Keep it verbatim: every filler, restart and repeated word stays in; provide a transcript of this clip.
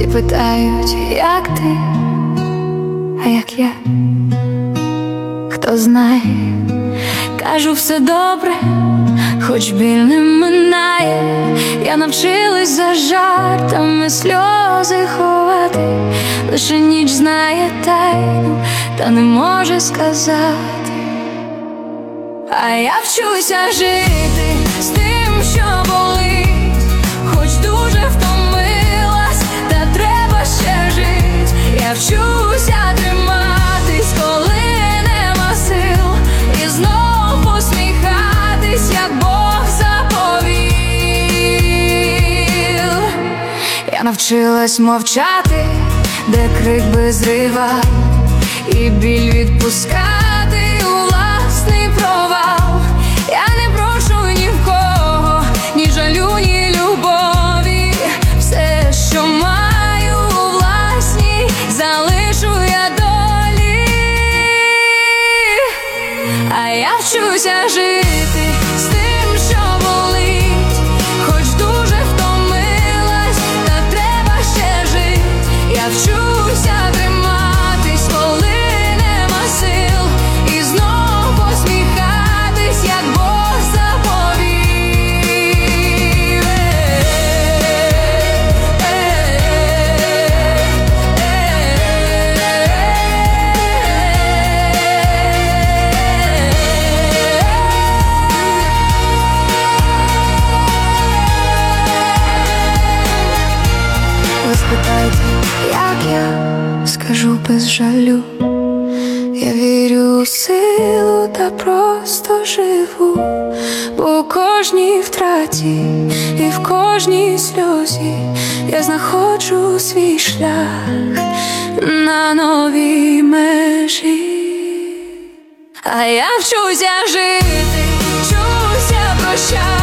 питають, як ти, а як я, хто знає, кажу, все добре, хоч біль не минає. Я навчилась за жартами сльози ховати, лише ніч знає тайну, та не може сказати. А я вчуся жити з тим, що болить, хоч дуже втомилась, та треба ще жить. Я вчуся триматись, коли нема сил, і знов посміхатись, як Бог заповів. Я навчилась мовчати, де крик без рива, і біль відпускати у власний провал. Я не прошу ні в кого, ні жалю, ні любові. Все, що маю у власній, залишу я долі. А я вчуся жити з тим, що болить, хоч дуже втомилась, та треба ще жить. Я вчуся триматись, коли нема сил, і знов посміхатись, як Бог заповів. Ви спитайте, як я скажу без жалю. Я вірю у силу та просто живу, бо у кожній втраті і в кожній сльозі я знаходжу свій шлях на новій межі. А я вчуся жити, вчуся прощати.